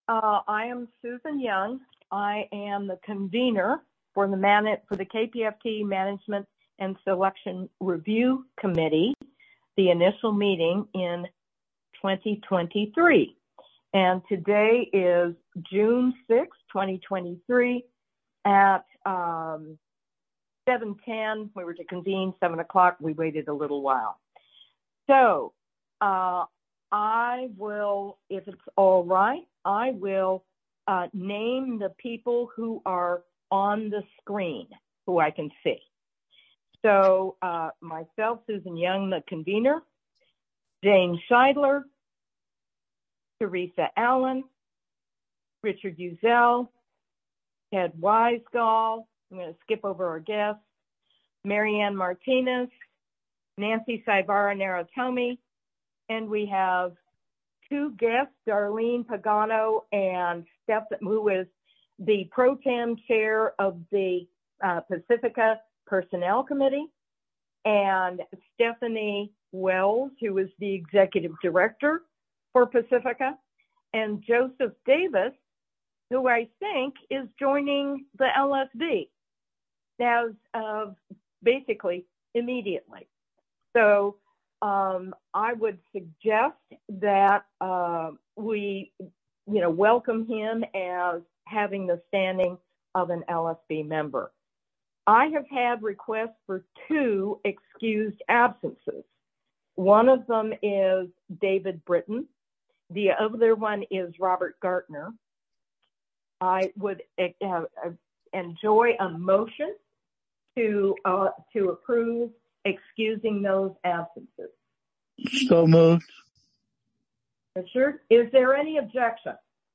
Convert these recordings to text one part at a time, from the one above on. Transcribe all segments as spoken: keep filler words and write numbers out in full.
Uh, I am Susan Young. I am the convener for the man for the K P F T Management and Selection Review Committee, the initial meeting in twenty twenty-three. And today is June sixth, twenty twenty-three at um, seven ten. We were to convene seven o'clock. We waited a little while. So uh, I will, if it's all right, I will uh, name the people who are on the screen, who I can see. So uh, myself, Susan Young, the convener, Jane Scheidler, Teresa Allen, Richard Uzel, Ted Weisgall. I'm going to skip over our guests, Marianne Martinez, Nancy Saibara Narutomi, and we have two guests, Darlene Pagano and Steph, who is the pro tem chair of the uh, Pacifica Personnel Committee, and Stephanie Wells, who is the executive director for Pacifica, and Joseph Davis, who I think is joining the L S B as uh, basically immediately. So um, I would suggest that uh, we, you know, welcome him as having the standing of an L S B member. I have had requests for two excused absences. One of them is David Britton. The other one is Robert Gartner. I would uh, enjoy a motion to uh, to approve excusing those absences. So moved. Richard, is there any objection?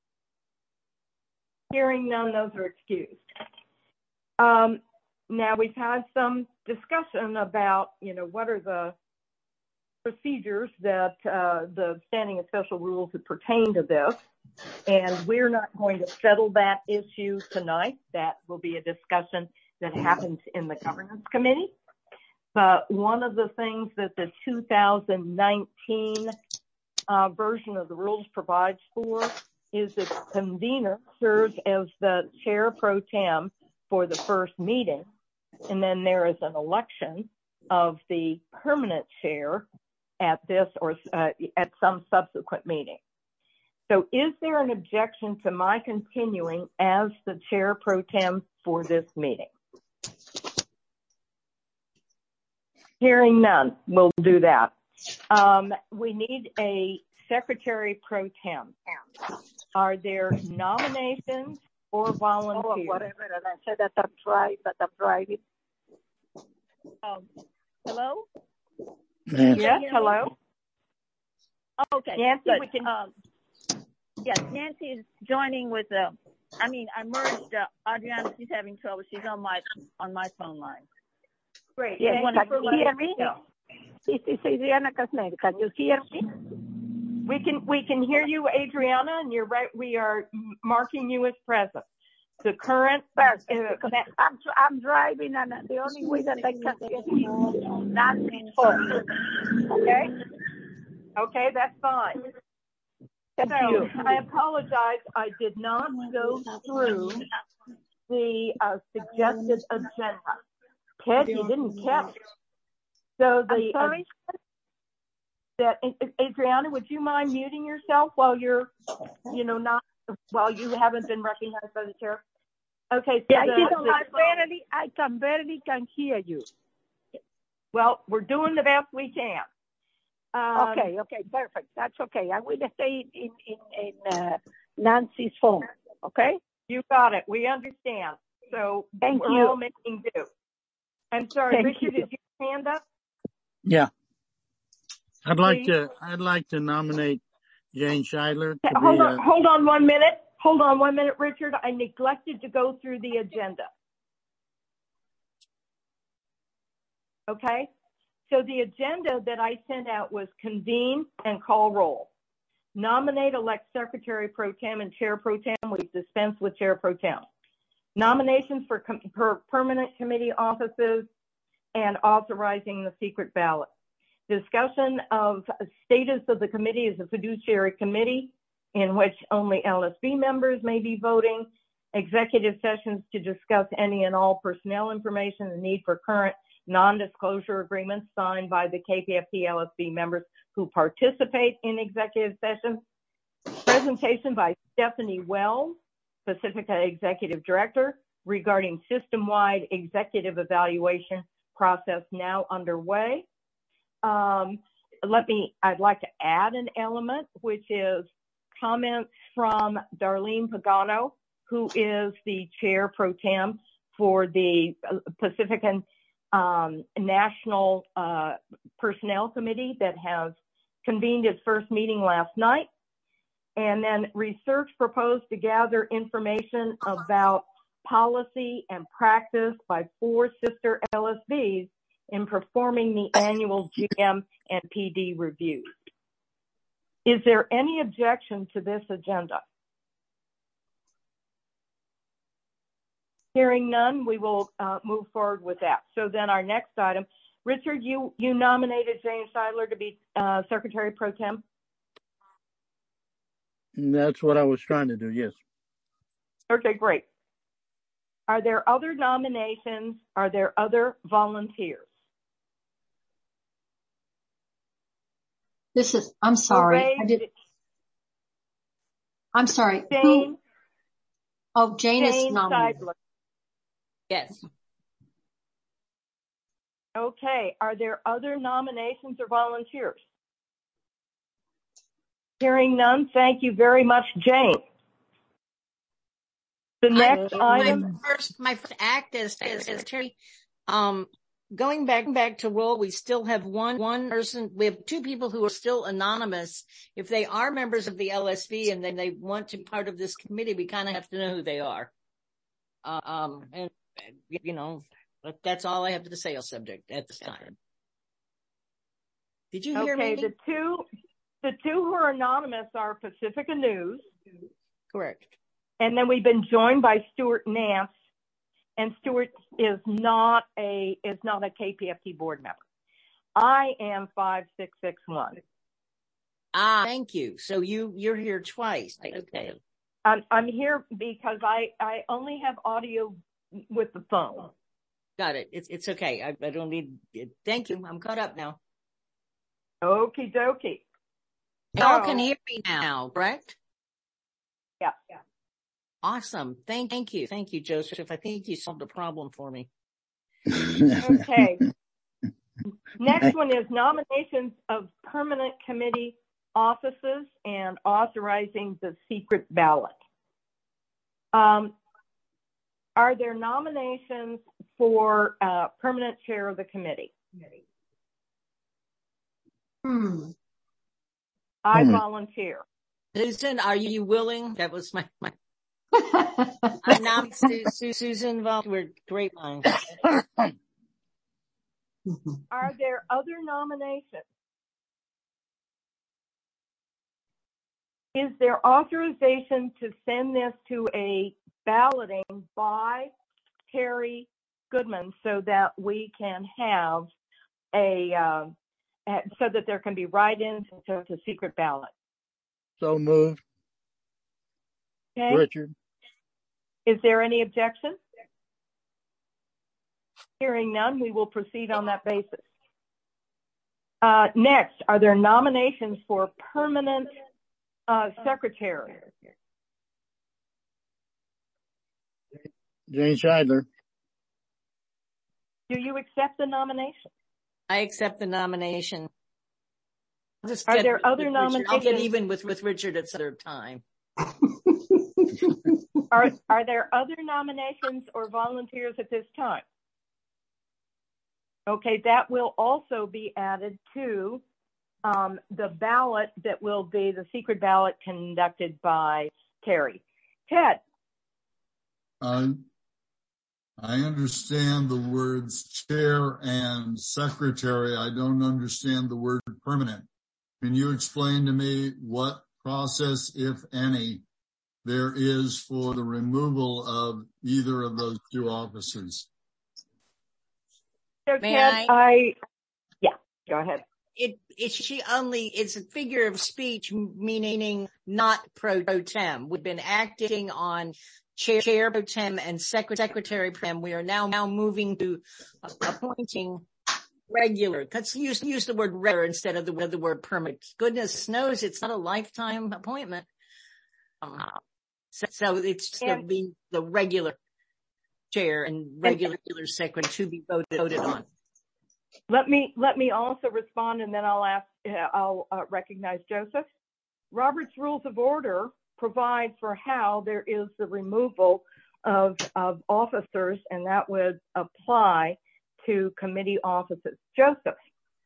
Hearing none, those are excused. Um, now we've had some discussion about, you know, what are the procedures that uh, the standing and special rules that pertain to this, and we're not going to settle that issue tonight. That will be a discussion that happens in the governance committee. But one of the things that the two thousand nineteen uh, version of the rules provides for is that the convener serves as the chair pro tem for the first meeting, and then there is an election of the permanent chair at this or uh, at some subsequent meeting. So is there an objection to my continuing as the chair pro tem for this meeting? Hearing none, we'll do that. Um, we need a secretary pro tem. Are there nominations or volunteers? Oh, whatever, and I said that I'm trying, but I'm driving. Um, hello? Nancy. Yes, hello. Okay, Nancy, good. we can. Um, yes, Nancy is joining with the. I mean, I merged uh, Adriana. She's having trouble. She's on my on my phone line. Great. Yes, Thank can you for you hear letting me? us know. This is Adriana Casnell. Can you hear me? We can we can hear you, Adriana, and you're right. We are marking you as present. The current. First, Uh, I'm I'm driving, and the only way that I can get is Nancy's phone. Okay. Okay, that's fine. Thank So you. I apologize. I did not go through the uh, suggested agenda. Ted, you didn't catch. So the I'm sorry? Uh, that Adriana, would you mind muting yourself while you're, you know, not while you haven't been recognized by the chair? Okay. So yeah, the, you know, the, I barely, I can barely can hear you. well, we're doing the best we can. Um, Okay, okay, perfect. That's okay. I will stay in in in uh, Nancy's phone. Okay. You got it. We understand. So Thank we're you. all making do. I'm sorry, Thank Richard, you. is your hand up? Yeah. I'd like Please. to, I'd like to nominate Jane Scheidler to Hold be, on, uh, hold on one minute. Hold on one minute, Richard. I neglected to go through the agenda. Okay? So the agenda that I sent out was convene and call roll. Nominate, elect secretary pro tem and chair pro tem. We dispense with chair pro tem. Nominations for, com- for permanent committee offices and authorizing the secret ballot. Discussion of status of the committee as a fiduciary committee in which only L S B members may be voting, executive sessions to discuss any and all personnel information, the need for current non-disclosure agreements signed by the K P F T L S B members who participate in executive sessions, presentation by Stephanie Wells, Pacifica Executive Director, regarding system-wide executive evaluation process now underway. Um, let me, I'd like to add an element, which is comments from Darlene Pagano, who is the chair pro tem for the Pacifican um, National uh, Personnel Committee that has convened its first meeting last night. And then research proposed to gather information about policy and practice by four sister L S Bs in performing the annual G M and P D reviews. Is there any objection to this agenda? Hearing none, we will uh, move forward with that. So then our next item, Richard, you, you nominated Jane Scheidler to be uh, Secretary Pro Tem? That's what I was trying to do, yes. Okay, great. Are there other nominations? Are there other volunteers? This is, I'm sorry. Hooray. I did, I'm sorry. Jane. Who? Oh, Jane, Jane is nominated. Scheidler. Yes. Okay, are there other nominations or volunteers? Hearing none, thank you very much, Jane. The next I, item. My first, my first act as, as secretary, um, going back, back to roll, we still have one, one person, we have two people who are still anonymous. If they are members of the L S B and then they want to be part of this committee, we kind of have to know who they are. Uh, um, and, you know, that's all I have to say on subject at this time. Did you hear me? Okay, the two, the two who are anonymous are Pacifica News. Correct. And then we've been joined by Stuart Nance, and Stuart is not a is not a K P F T board member. I am five six six one. Ah, thank you. So you you're here twice. Okay. I'm I'm here because I I only have audio with the phone. Got it. It's it's okay. I, I don't need it. Thank you. I'm caught up now. Okie dokie. Y'all can hear me now, correct? Yeah. Yeah. Awesome. Thank, thank you. Thank you, Joseph. I think you solved the problem for me. Okay. Next one is nominations of permanent committee offices and authorizing the secret ballot. Um, are there nominations for uh, permanent chair of the committee? Hmm. I Hmm. volunteer. Susan, are you willing? That was my, my I nominate Su- Su- Susan Vol. We're great minds. Are there other nominations? Is there authorization to send this to a balloting by Terry Goodman so that we can have a, uh, so that there can be write-ins to a secret ballot? So moved. Okay. Richard. Is there any objection? Hearing none, we will proceed on that basis. Uh, next, are there nominations for permanent uh, secretary? Jane Scheidler. Do you accept the nomination? I accept the nomination. I'll just Are get there with other Richard. I'll nominations? get even with, with Richard at some time. Are, are there other nominations or volunteers at this time? Okay, that will also be added to um, the ballot that will be the secret ballot conducted by Terry. Ted. Uh, I understand the words chair and secretary. I don't understand the word permanent. Can you explain to me what process, if any, there is for the removal of either of those two offices? So May Ted, I? I, yeah, go ahead. it, it's she only, it's a figure of speech, meaning not pro tem. We've been acting on chair, chair pro tem and secretary pro tem. We are now, now moving to appointing regular. Let's use, use the word regular instead of the, the word permanent. Goodness knows it's not a lifetime appointment. Um, so, so it's going to be the regular chair and regular and, secretary to be voted, voted on. Let me, let me also respond, and then I'll ask, uh, I'll uh, recognize Joseph. Robert's Rules of Order provide for how there is the removal of, of officers, and that would apply to committee offices. Joseph.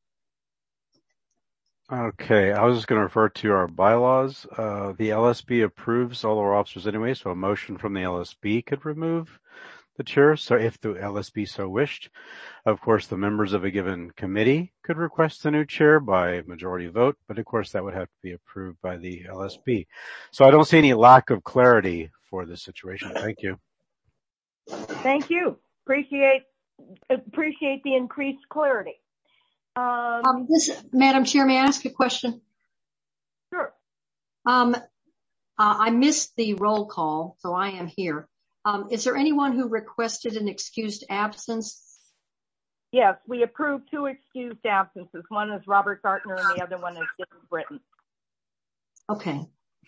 Okay, I was just going to refer to our bylaws. Uh, the L S B approves all our officers anyway, so a motion from the L S B could remove the chair. So if the L S B so wished, of course, the members of a given committee could request a new chair by majority vote, but of course that would have to be approved by the L S B. So I don't see any lack of clarity for this situation. Thank you. Thank you. Appreciate appreciate the increased clarity. Um, um, this, Madam Chair, may I ask a question? Sure. Um, uh, I missed the roll call, so I am here. Um, is there anyone who requested an excused absence? Yes, we approved two excused absences. One is Robert Gartner and the other one is David Britton. Okay.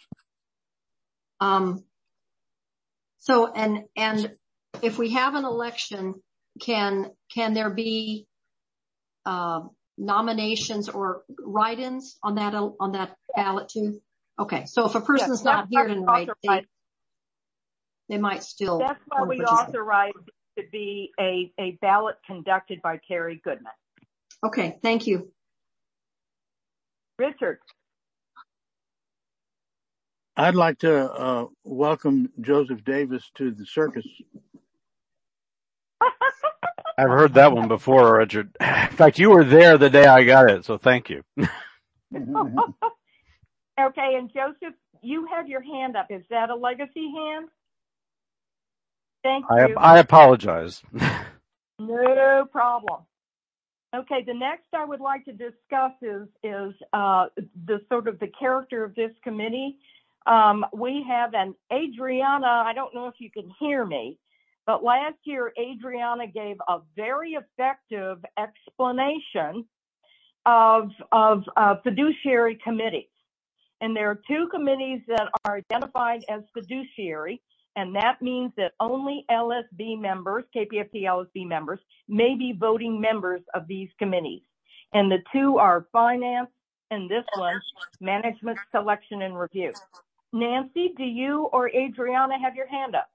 Um, so, and, and if we have an election, can, can there be, uh, nominations or write-ins on that, on that ballot too? Okay. So if a person's yes, not here tonight, they, they might still. That's why we authorized it to be a, a ballot conducted by Terry Goodman. Okay. Thank you. Richard. I'd like to uh, welcome Joseph Davis to the circus. I've heard that one before, Richard. In fact, you were there the day I got it, so thank you. Okay, and Joseph, you have your hand up. Is that a legacy hand? Thank you. I, I apologize. No problem. Okay, the next I would like to discuss is, is uh, the sort of the character of this committee. Um, we have an Adriana, I don't know if you can hear me, but last year, Adriana gave a very effective explanation of, of uh, fiduciary committees. And there are two committees that are identified as fiduciary, and that means that only L S B members, K P F T L S B members, may be voting members of these committees. And the two are finance, and this one, management selection and review. Nancy, do you or Adriana have your hand up?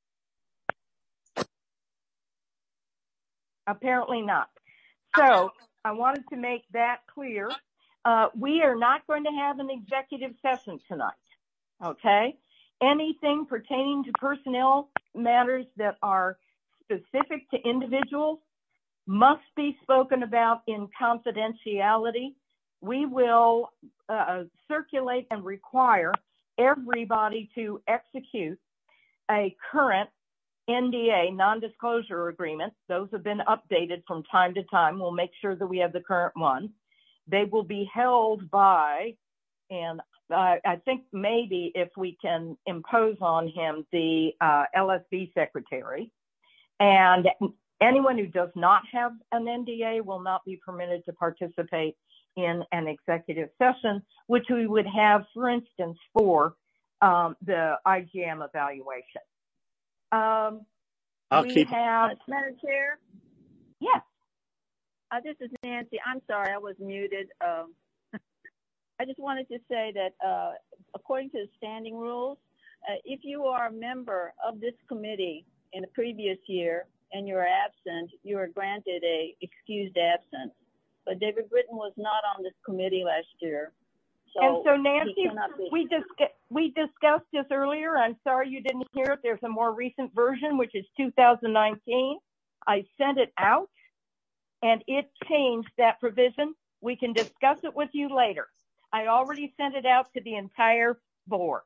Apparently not. So I wanted to make that clear. Uh, we are not going to have an executive session tonight, okay? Anything pertaining to personnel matters that are specific to individuals must be spoken about in confidentiality. We will uh, circulate and require everybody to execute a current N D A, non-disclosure agreement. Those have been updated from time to time. We'll make sure that we have the current one. They will be held by, and uh, I think maybe if we can impose on him the uh, L S B secretary. And anyone who does not have an N D A will not be permitted to participate in an executive session, which we would have, for instance, for um, the I G M evaluation. Um, I'll we keep have, Madam Chair? Yes. Uh, this is Nancy. I'm sorry, I was muted. Um, I just wanted to say that uh, according to the standing rules, uh, if you are a member of this committee in the previous year and you're absent, you are granted a excused absence. But David Britton was not on this committee last year. So and so, Nancy, we, dis we discussed this earlier. I'm sorry you didn't hear it. There's a more recent version, which is two thousand nineteen. I sent it out, and it changed that provision. We can discuss it with you later. I already sent it out to the entire board.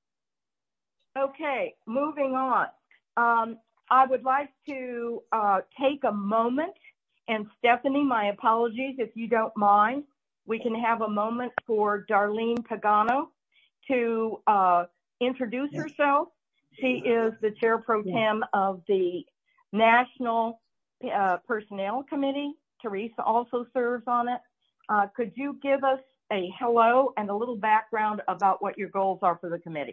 Okay, moving on. Um, I would like to uh, take a moment, and Stephanie, my apologies if you don't mind. we can have a moment for Darlene Pagano to uh, introduce herself. She is the chair pro tem of the National uh, Personnel Committee. Teresa also serves on it. Uh, could you give us a hello and a little background about what your goals are for the committee?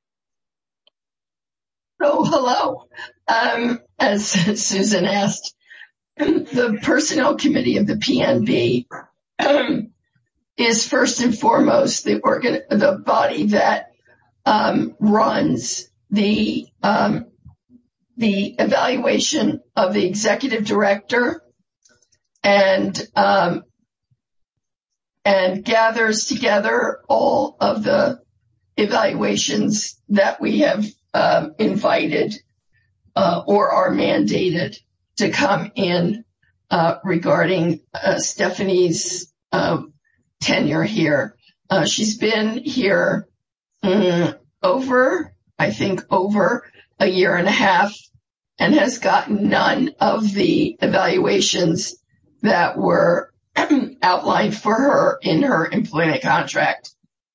Oh, hello. Um, as Susan asked, the Personnel Committee of the P N B um, is first and foremost the organ, the body that um, runs the um, the evaluation of the executive director and um, and gathers together all of the evaluations that we have uh, invited uh, or are mandated to come in uh, regarding uh, Stephanie's uh, tenure here. Uh, she's been here um, over, I think, over a year and a half and has gotten none of the evaluations that were outlined for her in her employment contract.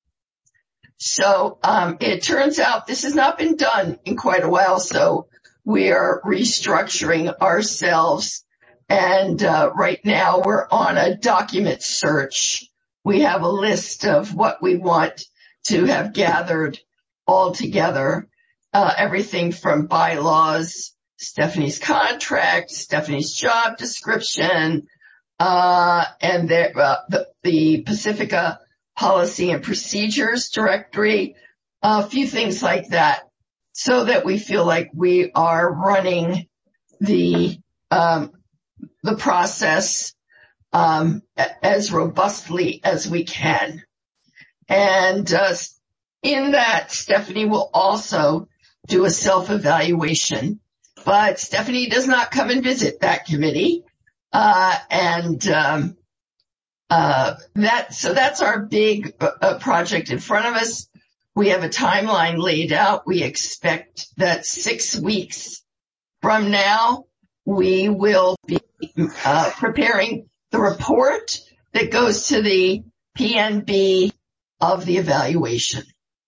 So um, it turns out this has not been done in quite a while, so we are restructuring ourselves. And uh, right now we're on a document search. We have a list of what we want to have gathered all together, uh, everything from bylaws, Stephanie's contract, Stephanie's job description, uh, and there, uh, the, the Pacifica Policy and Procedures Directory, a few things like that, so that we feel like we are running the um, the process um, as robustly as we can. And uh, in that, Stephanie will also do a self-evaluation. But Stephanie does not come and visit that committee. Uh, and um, uh, that, so that's our big uh, project in front of us. We have a timeline laid out. We expect that six weeks from now, we will be uh, preparing the report that goes to the P N B of the evaluation.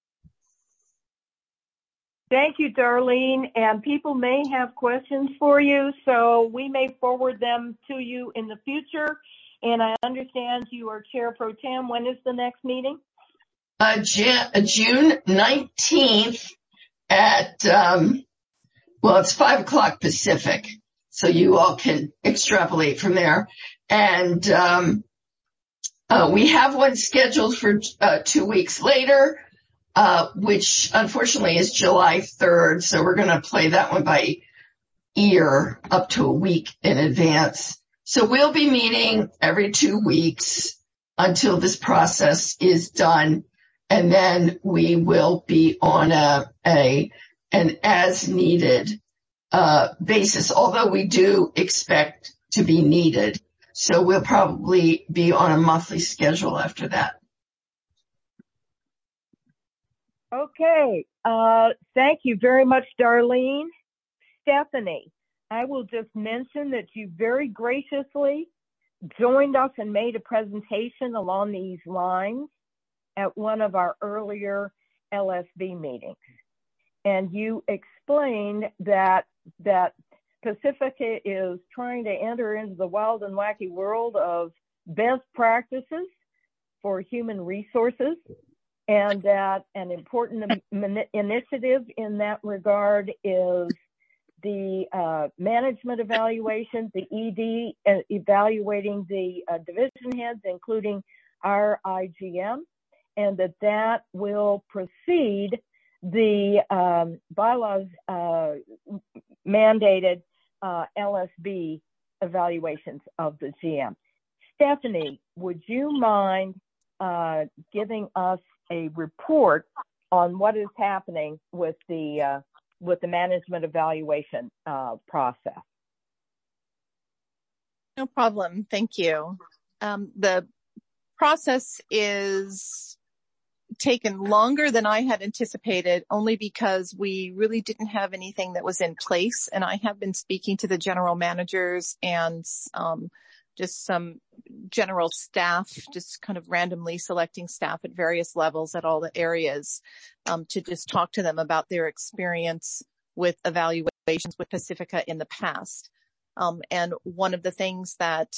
Thank you, Darlene. And people may have questions for you, so we may forward them to you in the future. And I understand you are chair pro tem. When is the next meeting? Uh, June nineteenth at, um, well, it's five o'clock Pacific, so you all can extrapolate from there. And um, uh, we have one scheduled for uh, two weeks later, uh, which unfortunately is July third, so we're going to play that one by ear up to a week in advance. So we'll be meeting every two weeks until this process is done. And then we will be on a, a an as needed uh, basis, although we do expect to be needed. So we'll probably be on a monthly schedule after that. Okay. Uh, thank you very much, Darlene. Stephanie, I will just mention that you very graciously joined us and made a presentation along these lines at one of our earlier L S B meetings. And you explained that that Pacifica is trying to enter into the wild and wacky world of best practices for human resources, and that an important initiative in that regard is the uh, management evaluation, the E D uh, evaluating the uh, division heads, including our I G M, and that that will precede the um, bylaws uh, mandated uh, L S B evaluations of the G M. Stephanie, would you mind uh, giving us a report on what is happening with the uh, with the management evaluation uh, process? No problem. Thank you. Um, the process is taken longer than I had anticipated, only because we really didn't have anything that was in place. And I have been speaking to the general managers and um, just some general staff, just kind of randomly selecting staff at various levels at all the areas, um, to just talk to them about their experience with evaluations with Pacifica in the past. Um, and one of the things that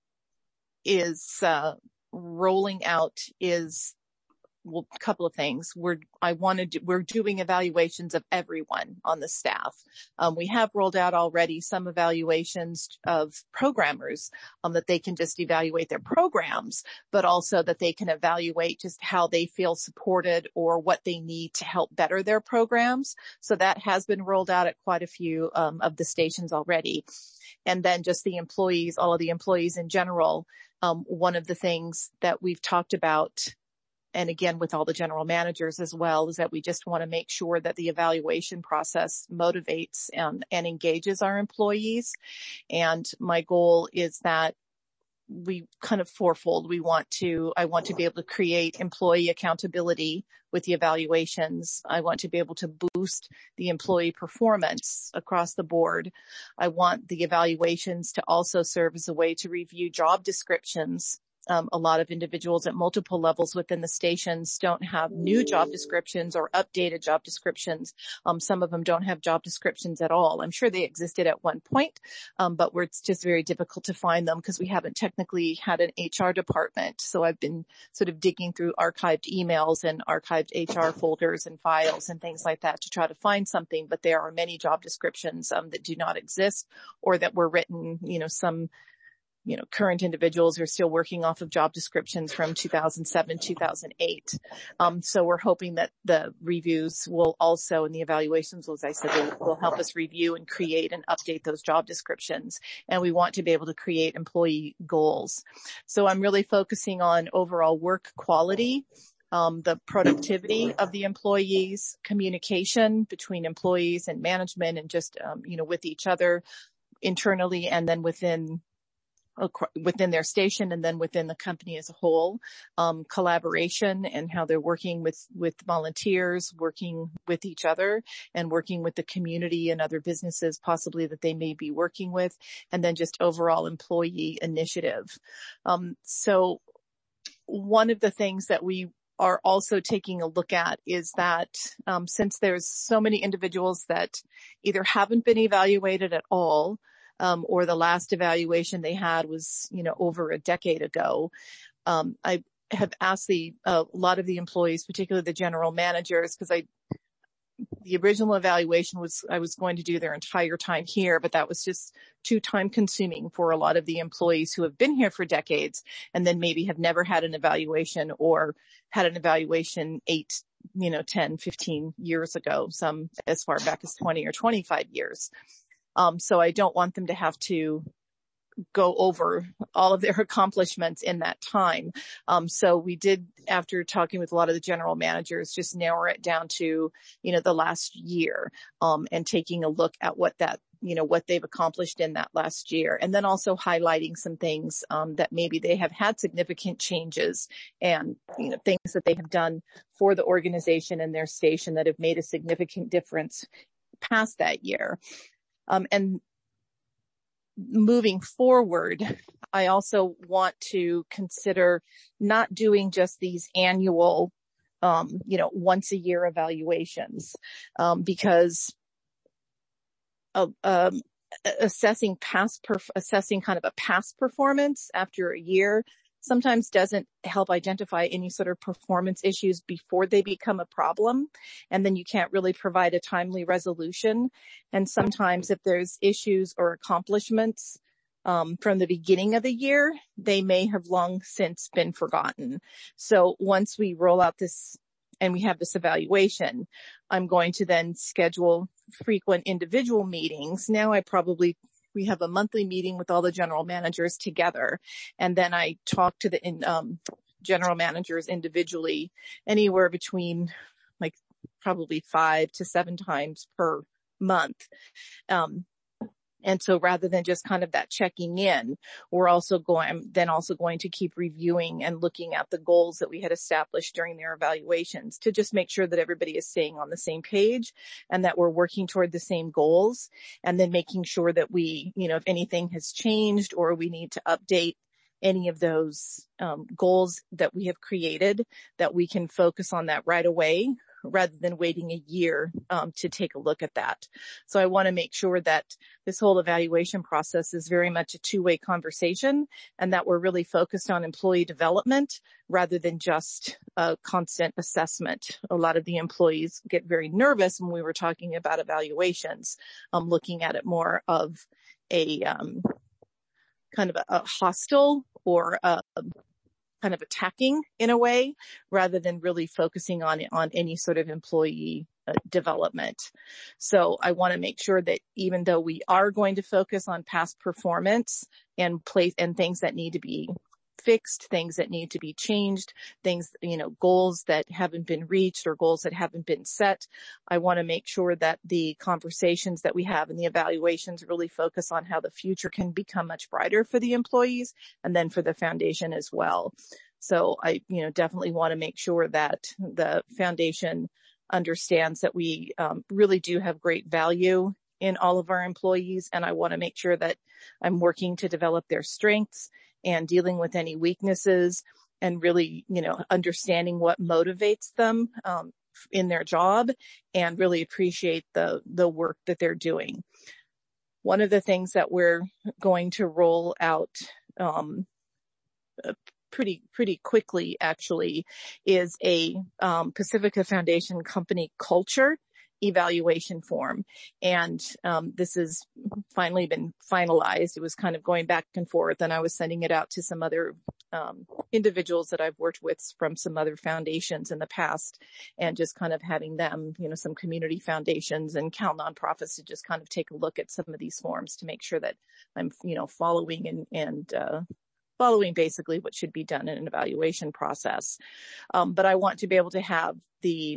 is, uh, rolling out is, well, a couple of things. We're, I wanted to, we're doing evaluations of everyone on the staff. Um, we have rolled out already some evaluations of programmers, um, that they can just evaluate their programs, but also that they can evaluate just how they feel supported or what they need to help better their programs. So that has been rolled out at quite a few, um, of the stations already. And then just the employees, all of the employees in general. Um, one of the things that we've talked about, and again, with all the general managers as well, is that we just want to make sure that the evaluation process motivates and, and engages our employees. And my goal is that we kind of fourfold. We want to, I want to be able to create employee accountability with the evaluations. I want to be able to boost the employee performance across the board. I want the evaluations to also serve as a way to review job descriptions. Um, a lot of individuals at multiple levels within the stations don't have new job descriptions or updated job descriptions. Um, some of them don't have job descriptions at all. I'm sure they existed at one point, um, but where it's just very difficult to find them because we haven't technically had an H R department. So I've been sort of digging through archived emails and archived H R folders and files and things like that to try to find something. But there are many job descriptions um, that do not exist or that were written, you know, some you know, current individuals are still working off of job descriptions from two thousand seven, two thousand eight. Um, so we're hoping that the reviews will also, and the evaluations, as I said, will, will help us review and create and update those job descriptions. And we want to be able to create employee goals. So I'm really focusing on overall work quality, um, the productivity of the employees, communication between employees and management and just, um, you know, with each other internally and then within within their station and then within the company as a whole, um, collaboration and how they're working with, with volunteers, working with each other and working with the community and other businesses possibly that they may be working with, and then just overall employee initiative. Um, so one of the things that we are also taking a look at is that um, since there's so many individuals that either haven't been evaluated at all, Um, or the last evaluation they had was, you know, over a decade ago. Um, I have asked the, a lot of the employees, particularly the general managers, because I, the original evaluation was, I was going to do their entire time here, but that was just too time consuming for a lot of the employees who have been here for decades and then maybe have never had an evaluation or had an evaluation eight, you know, ten, fifteen years ago, some as far back as twenty or twenty-five years. Um, so I don't want them to have to go over all of their accomplishments in that time. Um, so we did, after talking with a lot of the general managers, just narrow it down to, you know, the last year, um, and taking a look at what that, you know, what they've accomplished in that last year. And then also highlighting some things, um, that maybe they have had significant changes and, you know, things that they have done for the organization and their station that have made a significant difference past that year. Um, and moving forward, I also want to consider not doing just these annual, um, you know, once a year evaluations, um, because of, um, assessing past, perf- assessing kind of a past performance after a year sometimes doesn't help identify any sort of performance issues before they become a problem. And then you can't really provide a timely resolution. And sometimes if there's issues or accomplishments um, from the beginning of the year, they may have long since been forgotten. So once we roll out this and we have this evaluation, I'm going to then schedule frequent individual meetings. Now I probably We have a monthly meeting with all the general managers together. And then I talk to the in, um, general managers individually anywhere between like probably five to seven times per month. Um, And so rather than just kind of that checking in, we're also going, then also going to keep reviewing and looking at the goals that we had established during their evaluations to just make sure that everybody is staying on the same page and that we're working toward the same goals, and then making sure that we, you know, if anything has changed or we need to update any of those um, goals that we have created, that we can focus on that right away rather than waiting a year um, to take a look at that. So I want to make sure that this whole evaluation process is very much a two-way conversation, and that we're really focused on employee development rather than just a constant assessment. A lot of the employees get very nervous when we were talking about evaluations, um, looking at it more of a um, kind of a, a hostile or a kind of attacking in a way, rather than really focusing on on any sort of employee uh, development. So I want to make sure that even though we are going to focus on past performance and place and things that need to be fixed, things that need to be changed, things, you know, goals that haven't been reached or goals that haven't been set, I want to make sure that the conversations that we have and the evaluations really focus on how the future can become much brighter for the employees and then for the foundation as well. So I, you know, definitely want to make sure that the foundation understands that we um, really do have great value in all of our employees. And I want to make sure that I'm working to develop their strengths and dealing with any weaknesses and really, you know, understanding what motivates them um, in their job and really appreciate the, the work that they're doing. One of the things that we're going to roll out um, pretty, pretty quickly actually is a um, Pacifica Foundation company culture evaluation form. And um, this has finally been finalized. It was kind of going back and forth, and I was sending it out to some other um, individuals that I've worked with from some other foundations in the past, and just kind of having them, you know, some community foundations and Cal nonprofits to just kind of take a look at some of these forms to make sure that I'm, you know, following and, and uh, following basically what should be done in an evaluation process. Um, but I want to be able to have the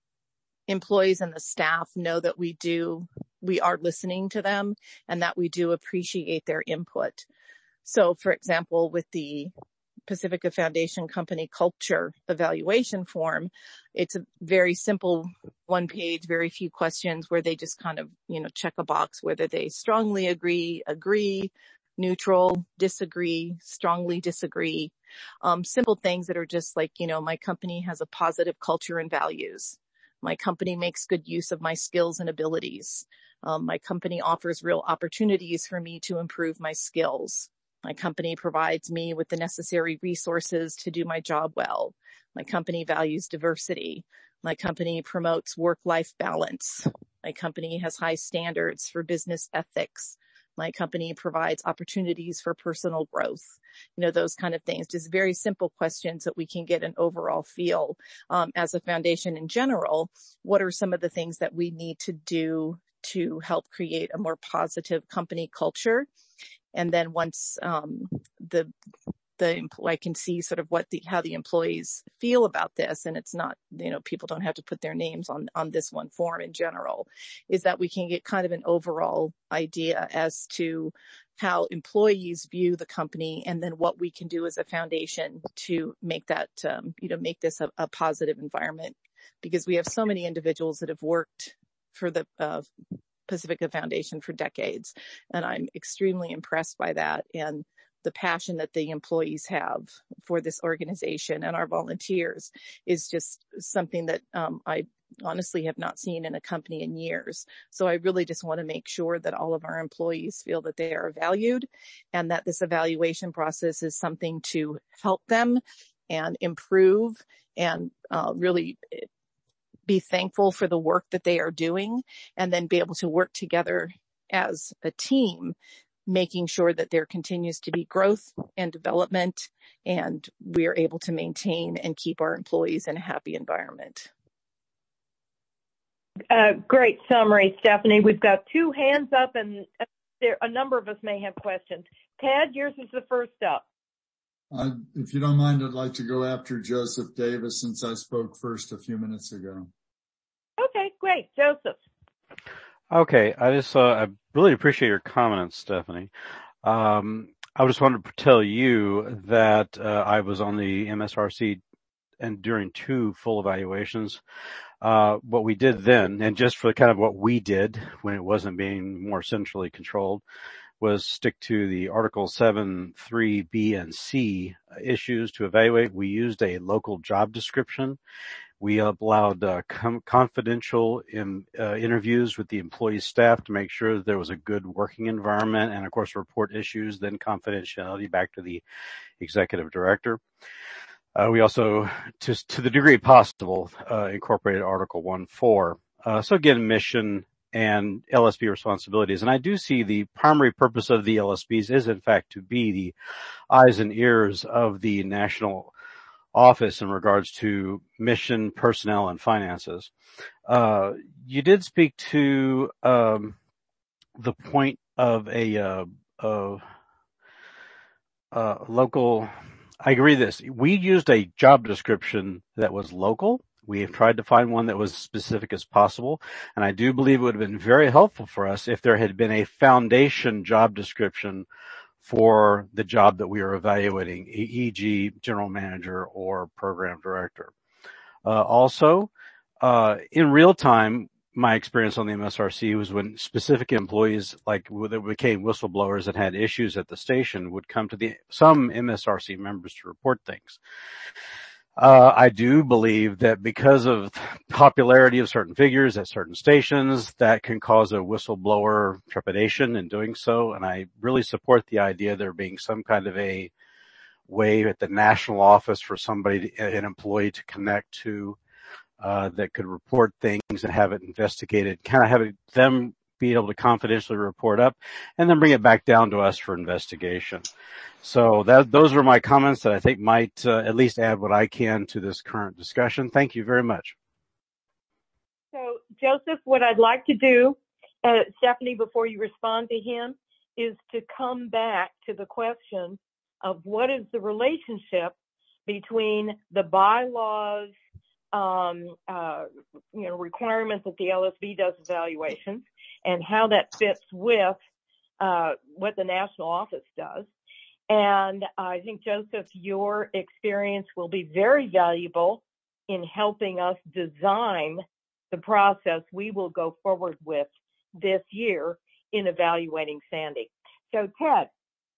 employees and the staff know that we do, we are listening to them and that we do appreciate their input. So for example, with the Pacifica Foundation company culture evaluation form, it's a very simple one page, very few questions where they just kind of, you know, check a box whether they strongly agree, agree, neutral, disagree, strongly disagree. Um, simple things that are just like, you know, my company has a positive culture and values. My company makes good use of my skills and abilities. Um, my company offers real opportunities for me to improve my skills. My company provides me with the necessary resources to do my job well. My company values diversity. My company promotes work-life balance. My company has high standards for business ethics. My company provides opportunities for personal growth. You know, those kind of things, just very simple questions that we can get an overall feel um, as a foundation in general. What are some of the things that we need to do to help create a more positive company culture? And then once um, the the I can see sort of what the how the employees feel about this, and it's not, you know, people don't have to put their names on on this one form in general, is that we can get kind of an overall idea as to how employees view the company, and then what we can do as a foundation to make that um, you know make this a, a positive environment, because we have so many individuals that have worked for the uh, Pacifica Foundation for decades, and I'm extremely impressed by that and the passion that the employees have for this organization and our volunteers is just something that um, I honestly have not seen in a company in years. So I really just want to make sure that all of our employees feel that they are valued and that this evaluation process is something to help them and improve and uh, really be thankful for the work that they are doing, and then be able to work together as a team, making sure that there continues to be growth and development, and we are able to maintain and keep our employees in a happy environment. Uh, great summary, Stephanie. We've got two hands up, and there, a number of us may have questions. Ted, yours is the first up. Uh, if you don't mind, I'd like to go after Joseph Davis, since I spoke first a few minutes ago. Okay, great. Joseph. Okay, I just uh, I really appreciate your comments, Stephanie. Um, I just wanted to tell you that uh, I was on the M S R C and during two full evaluations. Uh, what we did then, and just for kind of what we did when it wasn't being more centrally controlled, was stick to the Article seven, three, B, and C issues to evaluate. We used a local job description. We allowed uh, com- confidential in, uh, interviews with the employee staff to make sure that there was a good working environment, and of course report issues, then confidentiality back to the executive director. Uh, we also, to, to the degree possible, uh, incorporated Article one four. Uh, so again, mission and L S B responsibilities. And I do see the primary purpose of the L S Bs is in fact to be the eyes and ears of the national office in regards to mission, personnel, and finances. Uh, you did speak to um, the point of a uh, of, uh, local. I agree with this. We used a job description that was local. We have tried to find one that was specific as possible. And I do believe it would have been very helpful for us if there had been a foundation job description for the job that we are evaluating, for example, general manager or program director. Uh, also, uh, in real time, my experience on the M S R C was when specific employees, like that became whistleblowers and had issues at the station, would come to the some M S R C members to report things. Uh, I do believe that because of popularity of certain figures at certain stations, that can cause a whistleblower trepidation in doing so. And I really support the idea of there being some kind of a way at the national office for somebody, an employee, to connect to uh, that could report things and have it investigated, kind of have it, them be able to confidentially report up and then bring it back down to us for investigation. So that, those are my comments that I think might uh, at least add what I can to this current discussion. Thank you very much. So, Joseph, what I'd like to do, uh, Stephanie, before you respond to him, is to come back to the question of what is the relationship between the bylaws, um, uh, you know, requirement that the L S B does evaluations and how that fits with uh, what the national office does. And I think, Joseph, your experience will be very valuable in helping us design the process we will go forward with this year in evaluating Sandy. So, Ted.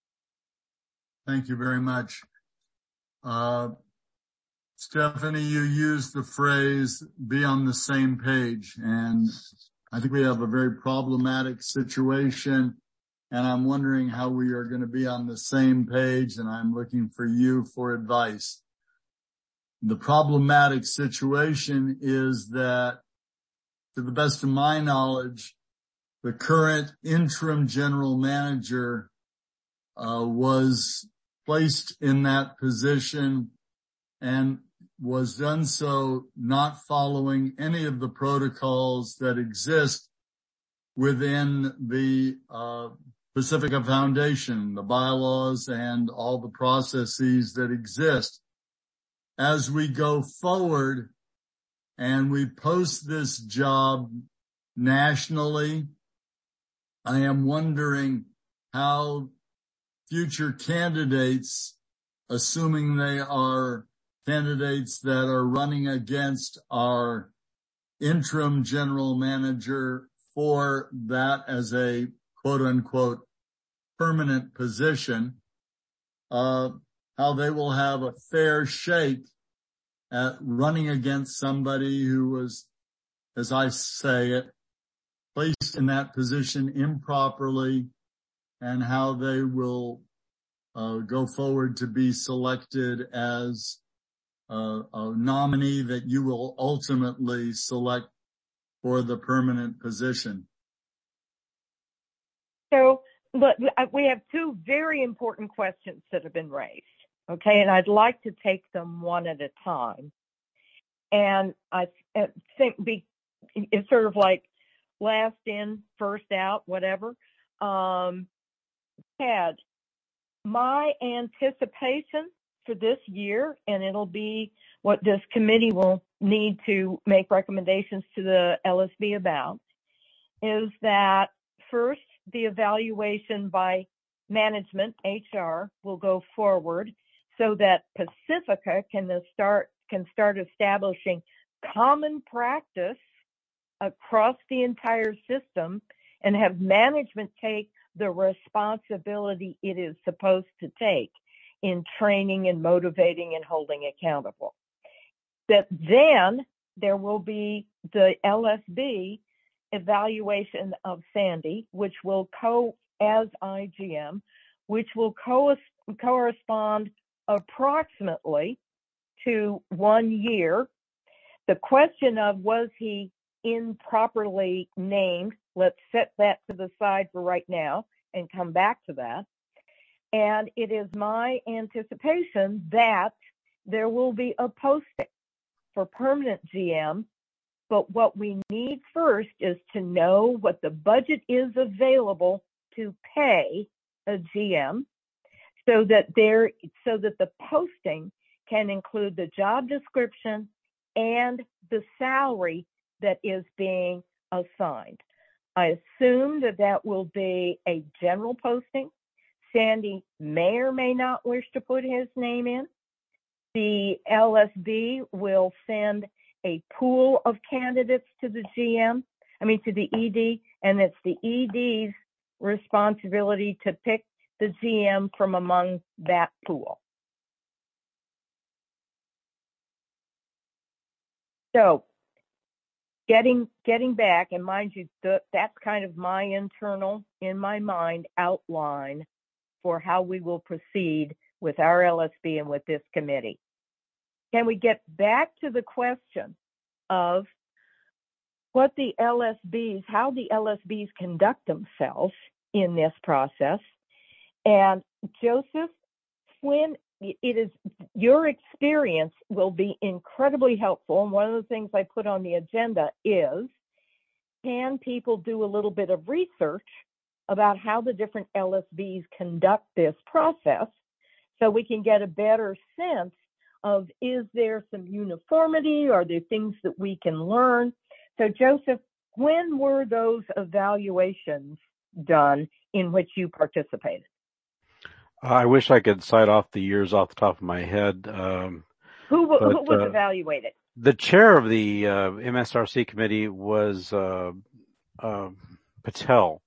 Thank you very much. Uh, Stephanie, you used the phrase, be on the same page, and I think we have a very problematic situation, and I'm wondering how we are going to be on the same page, and I'm looking for you for advice. The problematic situation is that, to the best of my knowledge, the current interim general manager uh, was placed in that position and was done so not following any of the protocols that exist within the uh, Pacifica Foundation, the bylaws and all the processes that exist. As we go forward and we post this job nationally, I am wondering how future candidates, assuming they are candidates that are running against our interim general manager for that as a quote unquote permanent position, uh, how they will have a fair shake at running against somebody who was, as I say it, placed in that position improperly, and how they will uh, go forward to be selected as Uh, a nominee that you will ultimately select for the permanent position. So, but we have two very important questions that have been raised, okay? And I'd like to take them one at a time. And I think be, it's sort of like last in, first out, whatever. Um, Ted, my anticipation for this year, and it'll be what this committee will need to make recommendations to the L S B about, is that first, the evaluation by management, H R, will go forward so that Pacifica can start, can start establishing common practice across the entire system and have management take the responsibility it is supposed to take in training and motivating and holding accountable. That then there will be the L S B evaluation of Sandy, which will co as I G M, which will co correspond approximately to one year. The question of was he improperly named, let's set that to the side for right now and come back to that. And it is my anticipation that there will be a posting for permanent G M, but what we need first is to know what the budget is available to pay a G M so that there, so that the posting can include the job description and the salary that is being assigned. I assume that that will be a general posting. Sandy may or may not wish to put his name in. The L S B will send a pool of candidates to the G M, I mean to the E D, and it's the E D's responsibility to pick the G M from among that pool. So getting getting back, and mind you, the, that's kind of my internal, in my mind, outline for how we will proceed with our L S B and with this committee. Can we get back to the question of what the L S Bs, how the L S Bs conduct themselves in this process? And Joseph, when it is, your experience will be incredibly helpful. And one of the things I put on the agenda is, can people do a little bit of research about how the different L S Bs conduct this process so we can get a better sense of, is there some uniformity? Are there things that we can learn? So Joseph, when were those evaluations done in which you participated? I wish I could cite off the years off the top of my head. Um, who, but, who was uh, evaluated? The chair of the uh, M S R C committee was uh, uh, Patel.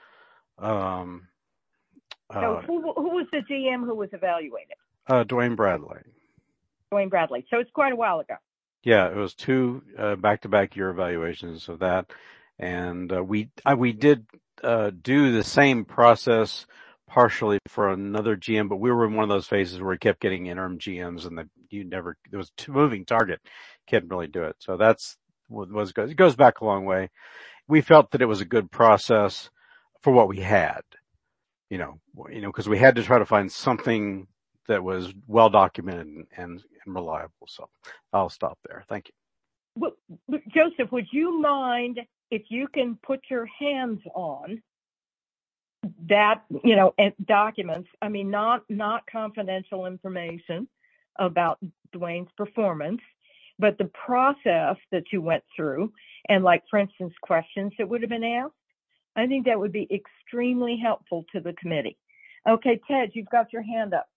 Um, so uh, who, who was the G M who was evaluated? Uh, Dwayne Bradley. Dwayne Bradley. So it's quite a while ago. Yeah, it was two uh, back-to-back year evaluations of that, and uh, we uh, we did uh, do the same process partially for another G M, but we were in one of those phases where we kept getting interim G Ms, and that you never, there was a moving target, couldn't really do it. So that's what was good. It goes back a long way. We felt that it was a good process for what we had, you know, you know, because we had to try to find something that was well documented and, and, and reliable. So I'll stop there. Thank you. Well, Joseph, would you mind if you can put your hands on that, you know, documents, I mean, not, not confidential information about Dwayne's performance, but the process that you went through and, like, for instance, questions that would have been asked? I think that would be extremely helpful to the committee. Okay, Ted, you've got your hand up.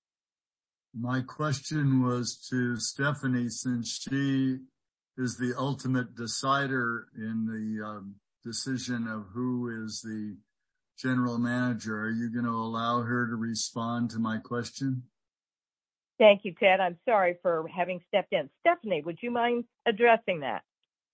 My question was to Stephanie, since she is the ultimate decider in the um, decision of who is the general manager. Are you going to allow her to respond to my question? Thank you, Ted. I'm sorry for having stepped in. Stephanie, would you mind addressing that?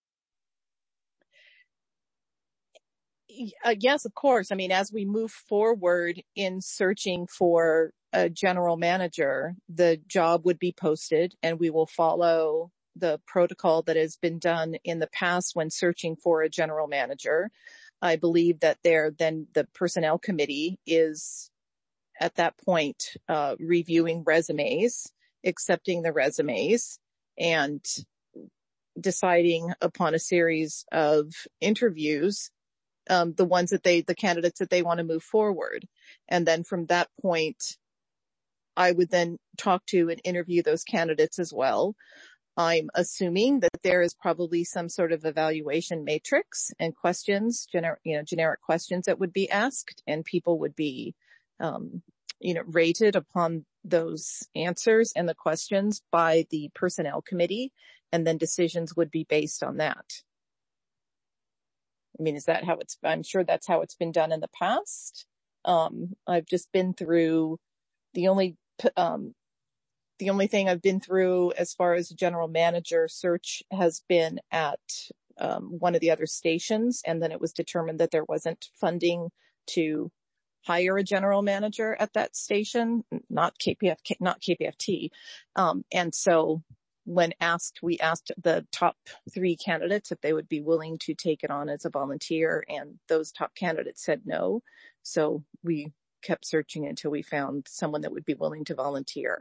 Uh, yes, of course. I mean, as we move forward in searching for a general manager, the job would be posted and we will follow the protocol that has been done in the past when searching for a general manager. I believe that there, then the personnel committee is at that point, uh, reviewing resumes, accepting the resumes, and deciding upon a series of interviews, um, the ones that they, the candidates that they want to move forward. And then from that point, I would then talk to and interview those candidates as well. I'm assuming that there is probably some sort of evaluation matrix and questions, gener- you know, generic questions that would be asked, and people would be, um, you know, rated upon those answers and the questions by the personnel committee, and then decisions would be based on that. I mean, is that how it's, I'm sure that's how it's been done in the past. Um, I've just been through the only, um, the only thing I've been through as far as general manager search has been at, um, one of the other stations. And then it was determined that there wasn't funding to hire a general manager at that station, not K P F, not K P F T. Um, and so when asked, we asked the top three candidates if they would be willing to take it on as a volunteer, and those top candidates said no. So we kept searching until we found someone that would be willing to volunteer.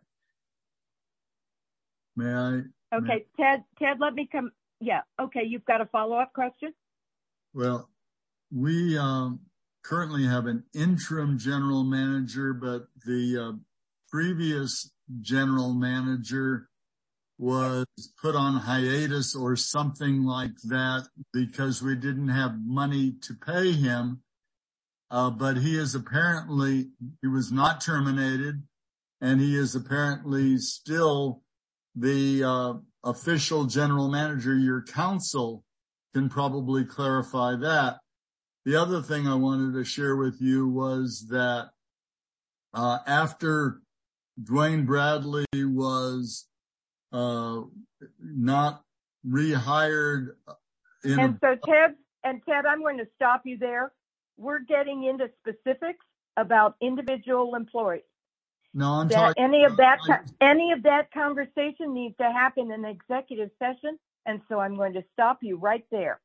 May I? Okay, may... Ted, Ted, let me come. Yeah. Okay. You've got a follow-up question? Well, we um, currently have an interim general manager, but the uh, previous general manager was put on hiatus or something like that because we didn't have money to pay him. Uh, but he is apparently, he was not terminated, and he is apparently still the uh, official general manager. Your counsel can probably clarify that. The other thing I wanted to share with you was that uh, after Dwayne Bradley was uh, not rehired. In and so Ted, and Ted, I'm going to stop you there. We're getting into specifics about individual employees. No, I'm that talking any of that, any of that conversation needs to happen in executive session. And so I'm going to stop you right there.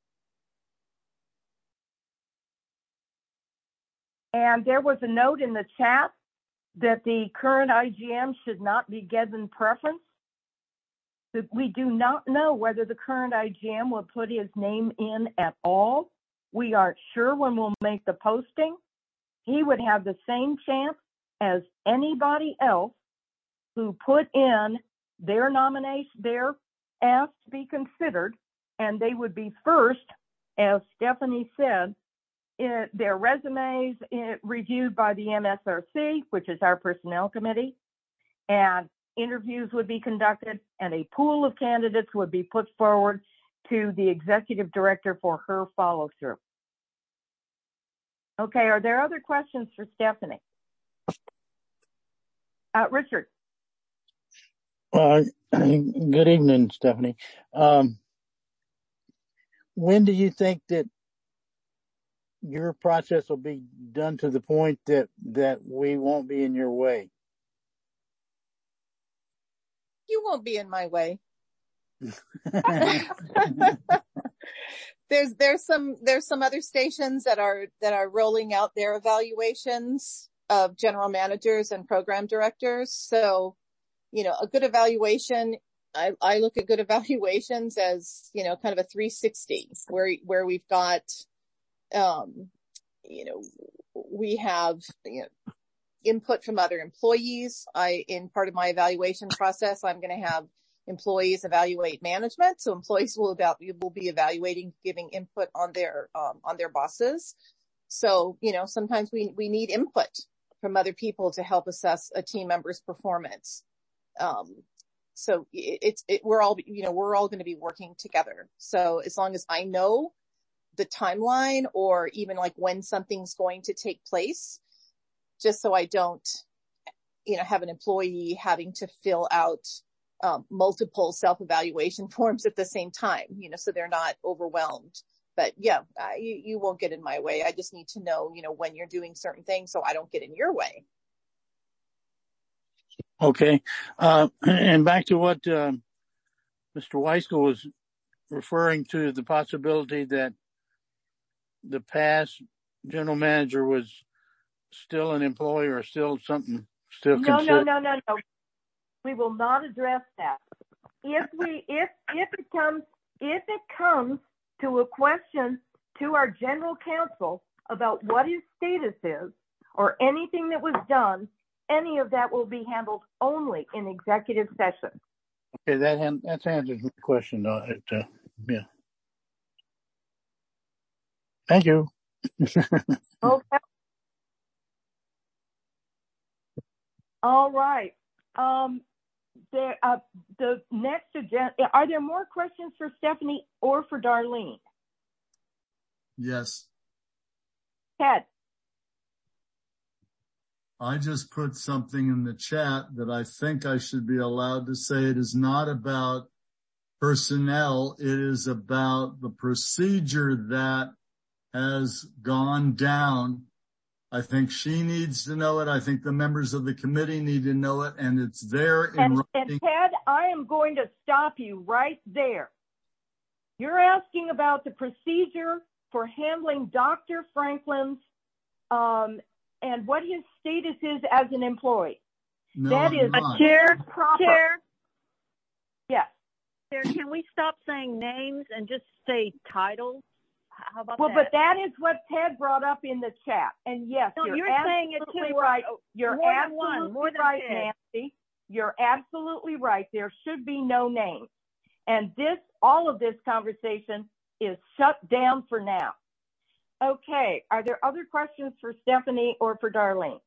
And there was a note in the chat that the current I G M should not be given preference. We do not know whether the current I G M will put his name in at all. We aren't sure when we'll make the posting. He would have the same chance as anybody else who put in their nomination, their ask to be considered, and they would be first, as Stephanie said, in their resumes in, reviewed by the M S R C, which is our personnel committee, and interviews would be conducted, and a pool of candidates would be put forward to the executive director for her follow-through. Okay, are there other questions for Stephanie? Uh, Richard. Uh, good evening, Stephanie. Um, when do you think that your process will be done to the point that, that we won't be in your way? You won't be in my way. there's there's some there's some other stations that are that are rolling out their evaluations of general managers and program directors. So, you know, a good evaluation, I, I look at good evaluations as, you know, kind of a three sixty where where we've got um you know we have you know input from other employees. I, in part of my evaluation process, I'm going to have employees evaluate management. So employees will about, will be evaluating, giving input on their, um, on their bosses. So, you know, sometimes we, we need input from other people to help assess a team member's performance. Um, so it, it's, it, we're all, you know, we're all going to be working together. So as long as I know the timeline or even like when something's going to take place, just so I don't, you know, have an employee having to fill out um, multiple self-evaluation forms at the same time, you know, so they're not overwhelmed. But yeah, uh, you, you won't get in my way. I just need to know, you know, when you're doing certain things so I don't get in your way. Okay. Uh, and back to what uh, Mister Weiskell was referring to, the possibility that the past general manager was still an employee or still something still no considered. no no no no we will not address that. If we if if it comes if it comes to a question to our general counsel about what his status is or anything that was done, any of that will be handled only in executive session. Okay, that that's answers my question. Uh, it, uh, yeah. Thank you. Okay. All right. Um, there, uh, the next agenda, are there more questions for Stephanie or for Darlene? Yes. Ted. I just put something in the chat that I think I should be allowed to say. It is not about personnel. It is about the procedure that has gone down. I think she needs to know it. I think the members of the committee need to know it, and it's there in and, writing. and Ted, I am going to stop you right there. You're asking about the procedure for handling Doctor Franklin's um, and what his status is as an employee. No, that I'm is not. chair proper. Chair, Yes. Chair, can we stop saying names and just say titles? How about Well, that? but that is what Ted brought up in the chat. And yes, No, you're, you're saying it absolutely too. right. You're More than absolutely one, more than right, Ted. Nancy. You're absolutely right. There should be no names. And this, all of this conversation is shut down for now. Okay. Are there other questions for Stephanie or for Darlene?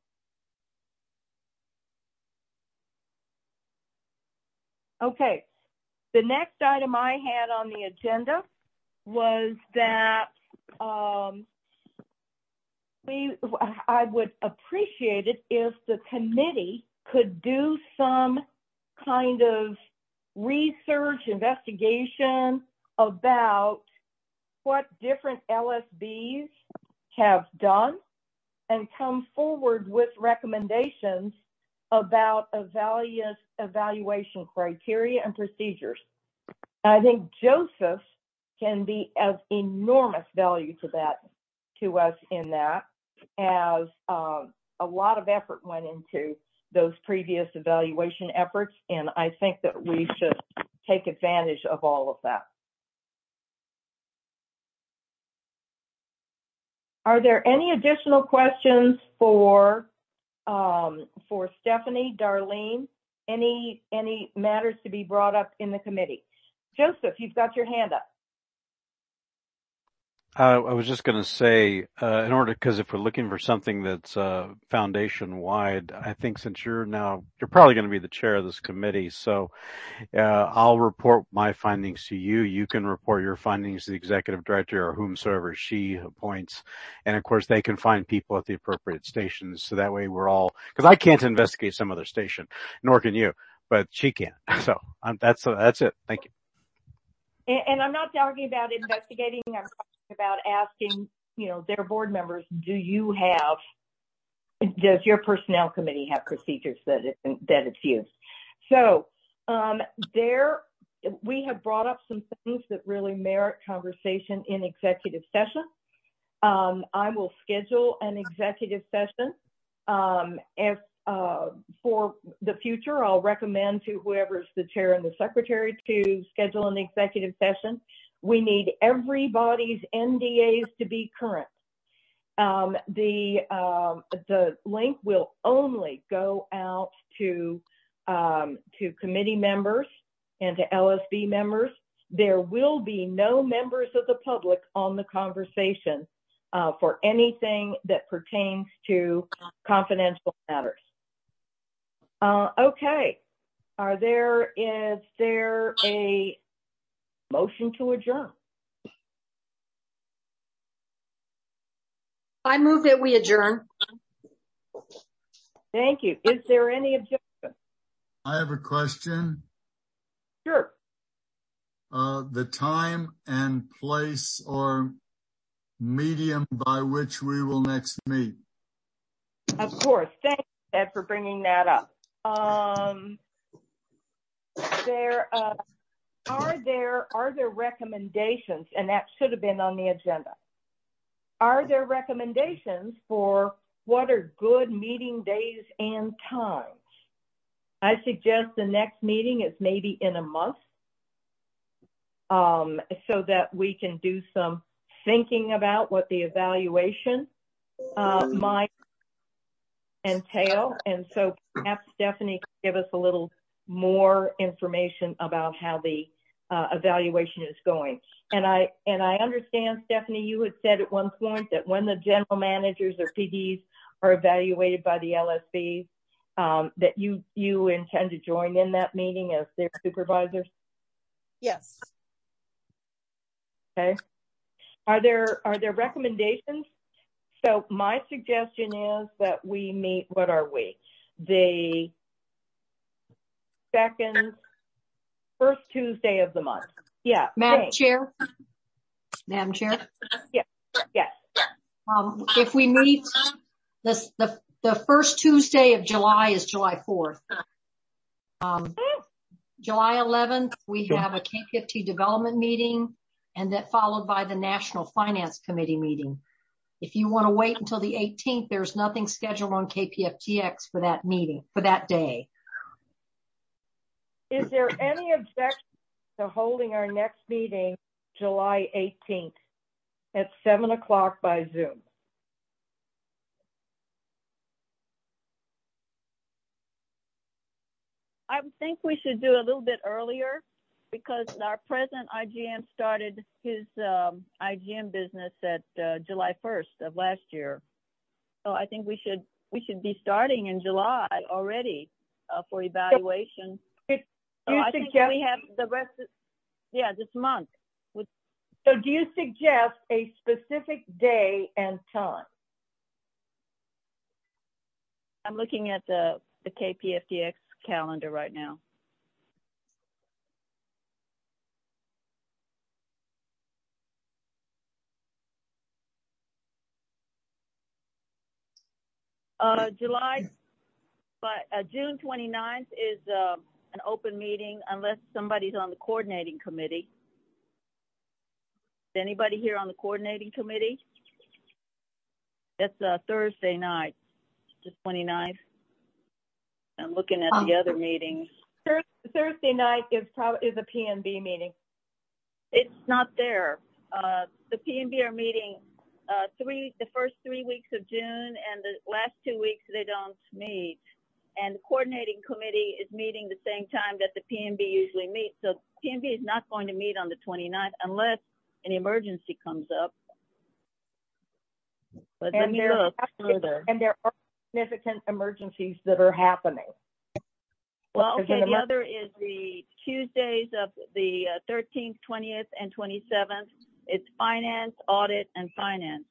Okay. The next item I had on the agenda was that um, we, I would appreciate it if the committee could do some kind of research, investigation about what different L S Bs have done and come forward with recommendations about evalu- evaluation criteria and procedures. I think Joseph can be of enormous value to that, to us in that, as um, a lot of effort went into those previous evaluation efforts, and I think that we should take advantage of all of that. Are there any additional questions for um, for Stephanie, Darlene? Any any matters to be brought up in the committee? Joseph, you've got your hand up. Uh, I was just going to say, uh, in order, because if we're looking for something that's uh, foundation wide, I think since you're now, you're probably going to be the chair of this committee, so uh, I'll report my findings to you. You can report your findings to the executive director or whomsoever she appoints, and of course they can find people at the appropriate stations. So that way we're all, because I can't investigate some other station, nor can you, but she can. So um, that's uh, that's it. Thank you. And, and I'm not talking about investigating. I'm talking about asking, you know, their board members, do you have, does your personnel committee have procedures that it, that it's used? So um, there, we have brought up some things that really merit conversation in executive session. Um, I will schedule an executive session. Um, if uh, for the future, I'll recommend to whoever's the chair and the secretary to schedule an executive session. We need everybody's N D As to be current. Um, the um, the link will only go out to um, to committee members and to L S B members. There will be no members of the public on the conversation uh, for anything that pertains to confidential matters. Uh, okay. Are there, is there a motion to adjourn? I move that we adjourn. Thank you. Is there any objection? I have a question. Sure. Uh, the time and place or medium by which we will next meet. Of course. Thank you, Ed, for bringing that up. Um, there, uh, are there, are there recommendations, and that should have been on the agenda. Are there recommendations for what are good meeting days and times? I suggest the next meeting is maybe in a month, um, so that we can do some thinking about what the evaluation uh, might entail. And so perhaps Stephanie can give us a little more information about how the uh, evaluation is going. And I and I understand, Stephanie, you had said at one point that when the general managers or P Ds are evaluated by the L S Bs, um, that you you intend to join in that meeting as their supervisors. Yes. Okay. Are there are there recommendations? So my suggestion is that we meet. What are we? The second, first Tuesday of the month. Yeah. Madam thanks. Chair? Madam Chair? Yeah. Yes. Um, if we meet, this, the, the first Tuesday of July is July fourth. Um, July eleventh, we have a K P F T development meeting, and that followed by the National Finance Committee meeting. If you want to wait until the eighteenth, there's nothing scheduled on K P F T X for that meeting, for that day. Is there any objection to holding our next meeting July eighteenth at seven o'clock by Zoom? I think we should do a little bit earlier because our present I G M started his um, I G M business at uh, July first of last year. So I think we should we should be starting in July already uh, for evaluation. So, so I think we have the rest of, yeah, this month. So do you suggest a specific day and time? I'm looking at the, the K P F T X calendar right now. Uh, July, but uh, June twenty-ninth is uh, an open meeting unless somebody's on the coordinating committee. Is anybody here on the coordinating committee? That's uh, Thursday night, the twenty-ninth. I'm looking at the other meetings. Thursday night is probably is a P N B meeting. It's not there. Uh, the P N B are meeting uh, three the first three weeks of June, and the last two weeks they don't meet. And the coordinating committee is meeting the same time that the P N B usually meets. So P N B is not going to meet on the twenty-ninth unless an emergency comes up. But let and me there look further. And there are significant emergencies that are happening. Well, okay, the other is the Tuesdays of the uh, thirteenth, twentieth, and twenty-seventh. It's finance, audit, and finance.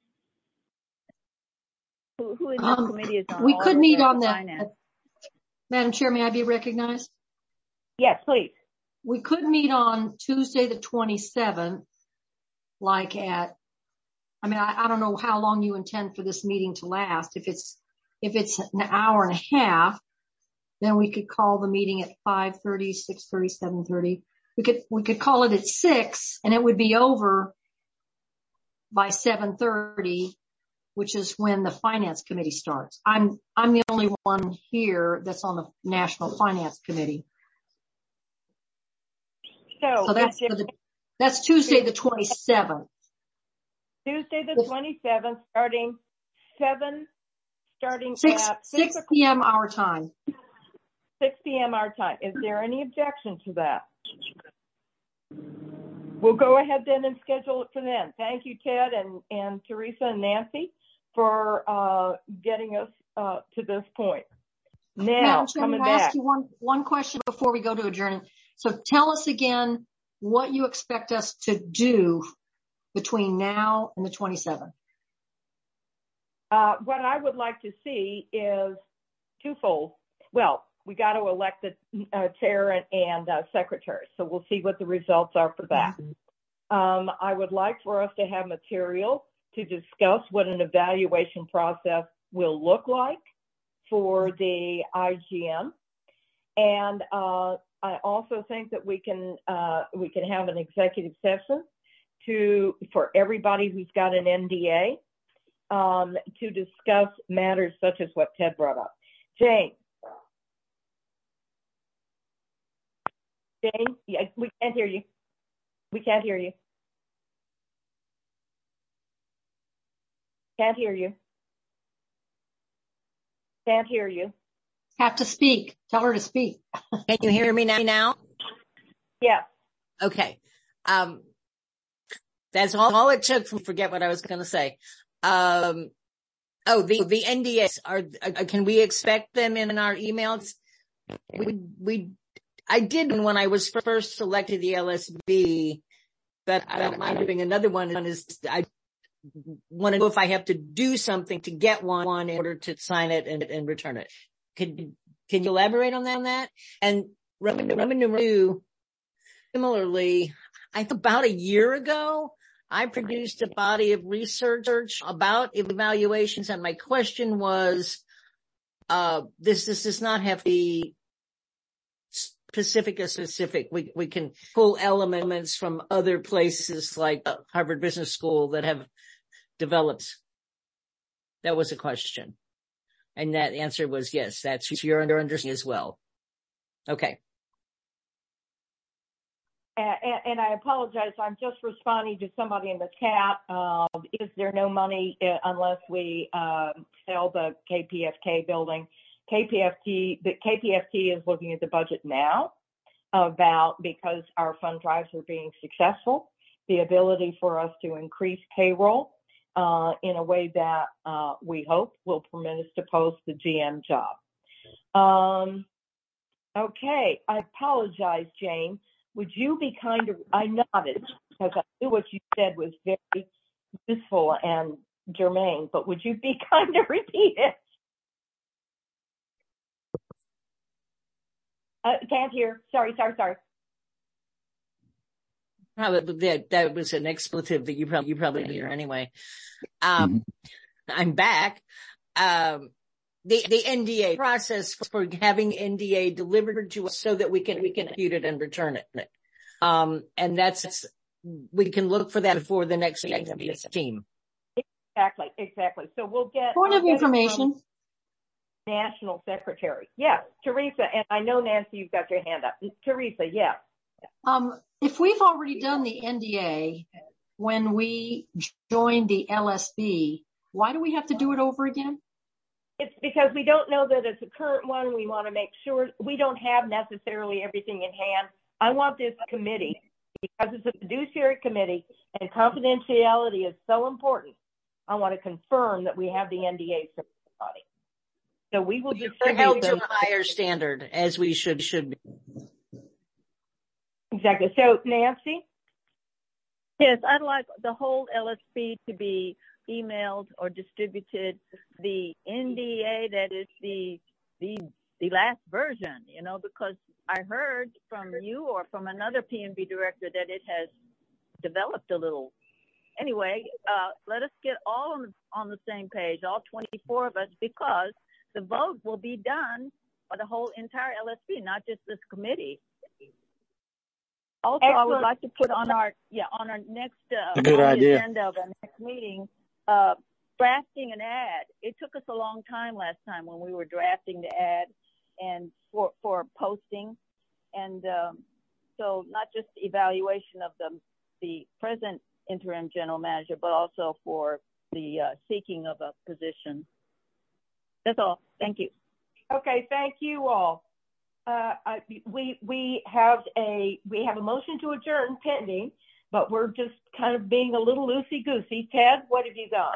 Who, who in this um, committee is on we audit could meet or on the, finance? Madam Chair, may I be recognized? Yes, please. We could meet on Tuesday the twenty-seventh, like at, I mean, I, I don't know how long you intend for this meeting to last. If it's, if it's an hour and a half, then we could call the meeting at five thirty, six thirty, seven thirty. We could, we could call it at six and it would be over by seven thirty, which is when the finance committee starts. I'm, I'm the only one here that's on the National Finance Committee. So, so that's, the, that's Tuesday the twenty-seventh. Tuesday the twenty-seventh, starting seven, starting six, at six p.m. our time. six p.m. our time. Is there any objection to that? We'll go ahead then and schedule it for then. Thank you, Ted and, and Teresa and Nancy for uh, getting us uh, to this point. Now, coming back. Can I ask you one, one question before we go to adjourn? So tell us again what you expect us to do between now and the twenty-seventh. Uh, what I would like to see is twofold. Well, we got to elect the uh, chair and, and uh, secretary, so we'll see what the results are for that. Mm-hmm. Um, I would like for us to have material to discuss what an evaluation process will look like for the I G M, and uh, I also think that we can uh, we can have an executive session to for everybody who's got an N D A um, to discuss matters such as what Ted brought up. Jane. Jane, yeah, we can't hear you. We can't hear you. Can't hear you. Can't hear you. Have to speak. Tell her to speak. Can you hear me now? Yeah. Okay. Um, that's all, all it took to forget what I was going to say. Um, oh, the, the N D As are, uh, can we expect them in our emails? We, we, I did when I was first selected the L S B, but I don't mind doing another one. One is, I want to know if I have to do something to get one in order to sign it and, and return it. Can, can you elaborate on that? On that? And Roman numeral two, similarly, I think about a year ago, I produced a body of research about evaluations, and my question was, uh, this, this does not have to be specific or specific. We, we can pull elements from other places like Harvard Business School that have developed. That was a question. And that answer was yes, that's your understanding as well. Okay. And, and I apologize. I'm just responding to somebody in the chat. Uh, is there no money uh, unless we uh, sell the K P F K building? K P F T, the K P F T is looking at the budget now about, because our fund drives are being successful, the ability for us to increase payroll uh, in a way that uh, we hope will permit us to post the G M job. Um, okay, I apologize, Jane. Would you be kind of, I nodded because I knew what you said was very useful and germane, but would you be kind to repeat it? Uh, can't hear. Sorry, sorry, sorry. Probably that, that was an expletive that you probably, you probably hear anyway. Um, mm-hmm. I'm back. Um, the, the N D A process for having N D A delivered to us so that we can, we can compute it and return it. Um, and that's, we can look for that before the next team. Exactly, exactly. So we'll get point of information. National Secretary. Yes, Teresa, and I know, Nancy, you've got your hand up. Teresa, yes. Um, if we've already done the N D A when we joined the L S B, why do we have to do it over again? It's because we don't know that it's a current one. We want to make sure we don't have necessarily everything in hand. I want this committee, because it's a fiduciary committee and confidentiality is so important, I want to confirm that we have the N D A for everybody. So we will just be held to a higher standard, as we should should be. Exactly. So, Nancy? Yes, I'd like the whole L S B to be emailed or distributed. The N D A that is the the the last version, you know, because I heard from you or from another P N B director that it has developed a little. Anyway, uh, let us get all on the, on the same page, all twenty-four of us, because the vote will be done by the whole entire L S B, not just this committee. Also, Excellent. I would like to put on our yeah on our next uh, good idea. agenda of our next meeting, uh, drafting an ad. It took us a long time last time when we were drafting the ad and for for posting, and um, so not just evaluation of the the present interim general manager, but also for the uh, seeking of a position. That's all. Thank you. Okay, thank you all. Uh, I, we we have a we have a motion to adjourn pending, but we're just kind of being a little loosey goosey. Ted, what have you got?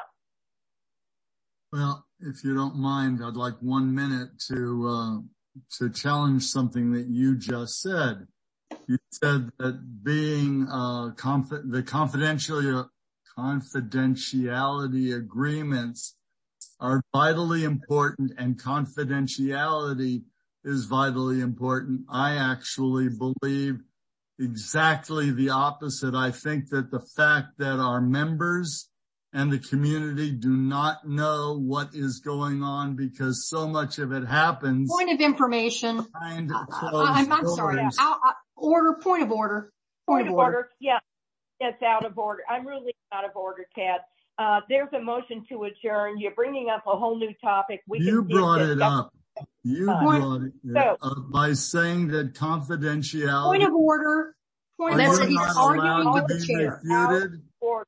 Well, if you don't mind, I'd like one minute to uh, to challenge something that you just said. You said that being uh, conf- the confidential confidentiality agreements are vitally important, and confidentiality is vitally important. I actually believe exactly the opposite. I think that the fact that our members and the community do not know what is going on, because so much of it happens. Point of information. Behind uh, closed I'm, I'm doors. sorry. I'll, I'll, order, point of order. Point, point of order. order. Yeah, it's out of order. I'm really out of order, Ted. Uh, there's a motion to adjourn. You're bringing up a whole new topic. We you can brought it up. You uh, brought it so, up by saying that confidentiality. Point of order. Point of order. He's arguing with the chair. Refuted?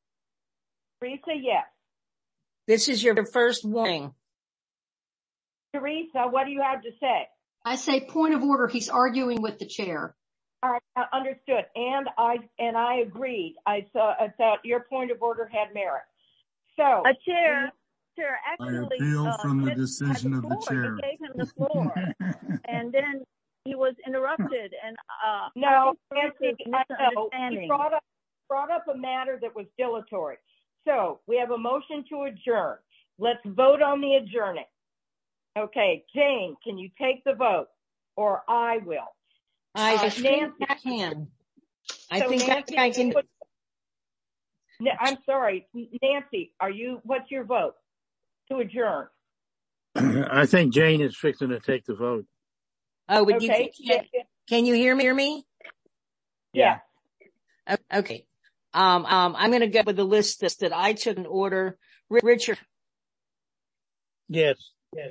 Teresa, yes. This is your first warning. Teresa, what do you have to say? I say point of order. He's arguing with the chair. All right, uh, understood. And I and I agreed. I saw. I thought your point of order had merit. So, a chair, chair. Actually, I appeal uh, from the decision the of the floor. chair. You gave him the floor, and then he was interrupted. And uh, no, I think Nancy, I know. He brought up brought up a matter that was dilatory. So we have a motion to adjourn. Let's vote on the adjourning. Okay, Jane, can you take the vote, or I will? I uh, think Nancy, I can. I so think Nancy, I can. put, I'm sorry, Nancy. Are you? What's your vote to adjourn? I think Jane is fixing to take the vote. Oh, would okay. you? Can, can you hear me? Hear me? Yeah. Okay. Um, um, I'm going to go with the list that, that I took in order. Richard. Yes. Yes.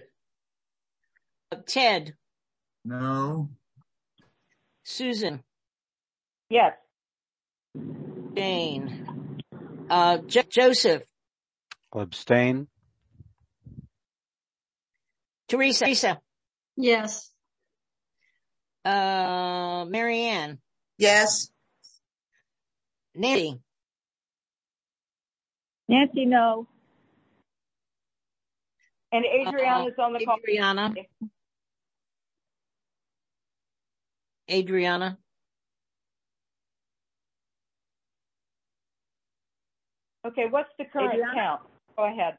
Ted. No. Susan. Yes. Jane. Uh, Jo- Joseph. I'll abstain. Teresa. Teresa. Yes. Uh, Marianne. Yes. Nancy. Nancy, no. And Adriana's uh, on the call. Adriana. Adriana. Okay, what's the current Adriana? count? Go ahead.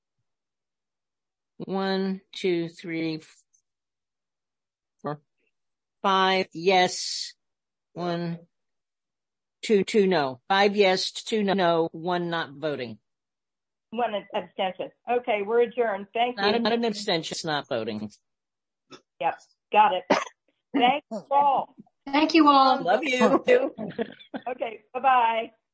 One, two, three, four, five. Yes. One, two, two, no. Five yes, two no, one not voting. One abstention. Okay, we're adjourned. Thank Not, you. not an abstention, it's not voting. Yep, got it. Thanks all. Thank you all. Love you. Okay, bye-bye.